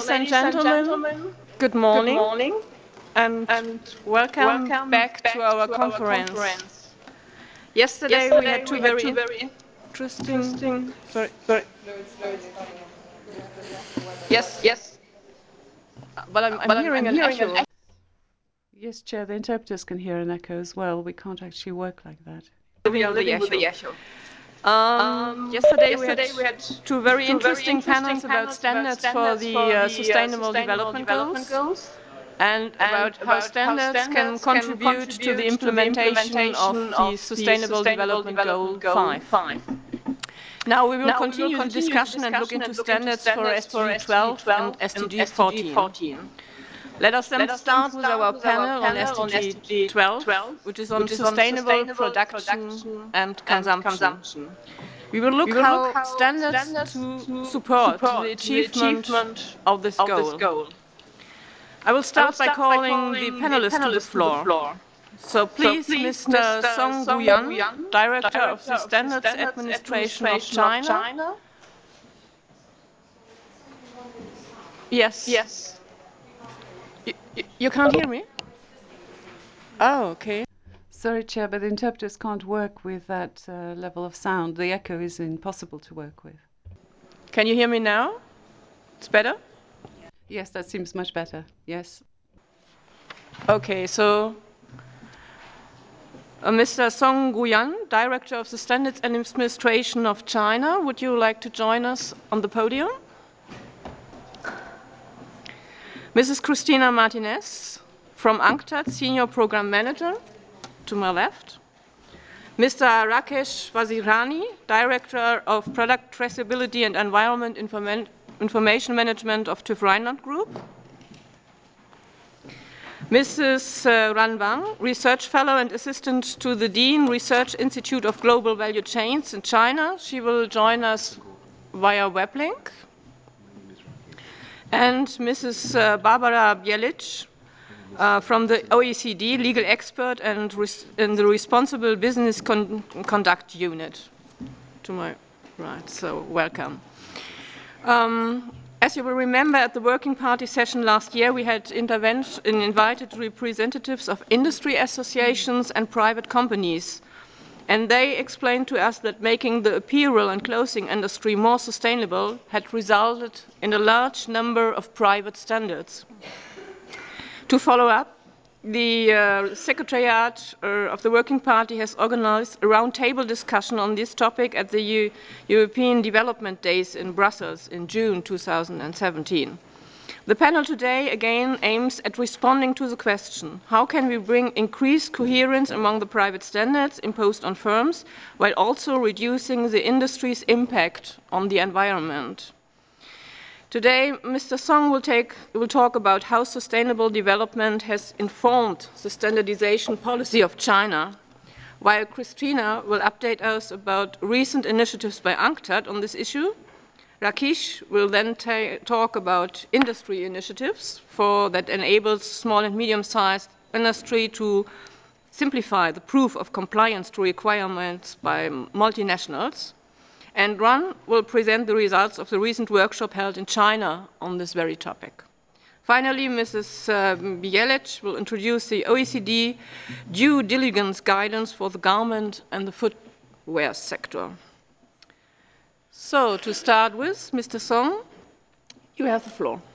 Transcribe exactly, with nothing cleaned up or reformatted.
ladies and gentlemen, good morning, and welcome back to our conference. Yesterday we had two very interesting, sorry, yes, but I'm, I'm hearing an echo. Yes, Chair, the interpreters can hear an echo as well. We can't actually work like that. We are living with the echo. Um, yesterday, we had two very interesting panels about standards for the uh, Sustainable Development Goals and about how standards can contribute to the implementation of the Sustainable Development Goal five. Now we will continue the discussion and look into standards for S D G twelve and S D G fourteen. Let us then start with our panel on S D G twelve, which is on sustainable production and consumption. We will look how standards to support the achievement of this goal. I will start by calling the panelists to the floor. So please, Mister Song Guyan, Director of the Standards Administration of China. Yes. You, you can't hear me? Oh, okay. Sorry, Chair, but the interpreters can't work with that uh, level of sound. The echo is impossible to work with. Can you hear me now? It's better? Yes, that seems much better. Yes. Okay, so uh, Mister Song Guyan, Director of the Standards Administration of China, would you like to join us on the podium? Missus Cristina Martinez from UNCTAD, Senior Program Manager, to my left. Mister Rakesh Vazirani, Director of Product Traceability and Environment Informa Information Management of TÜV Rheinland Group. Missus Ran Wang, Research Fellow and Assistant to the Dean, Research Institute of Global Value Chains in China. She will join us via web link. And Missus Barbara Bielic, uh, from the O E C D, legal expert and in the Responsible Business Con Conduct Unit. To my right, so welcome. Um, as you will remember, at the Working Party session last year, we had invited representatives of industry associations and private companies. And they explained to us that making the apparel and clothing industry more sustainable had resulted in a large number of private standards. To follow up, the uh, Secretariat uh, of the Working Party has organized a roundtable discussion on this topic at the U European Development Days in Brussels in June two thousand seventeen. The panel today again aims at responding to the question, how can we bring increased coherence among the private standards imposed on firms while also reducing the industry's impact on the environment? Today, Mister Song will, take, will talk about how sustainable development has informed the standardization policy of China, while Christina will update us about recent initiatives by UNCTAD on this issue. Rakesh will then talk about industry initiatives for that enables small and medium-sized industry to simplify the proof of compliance to requirements by multinationals. And Ran will present the results of the recent workshop held in China on this very topic. Finally, Missus Uh, Bielic will introduce the O E C D due diligence guidance for the garment and the footwear sector. So, to start with, Mister Song, you have the floor.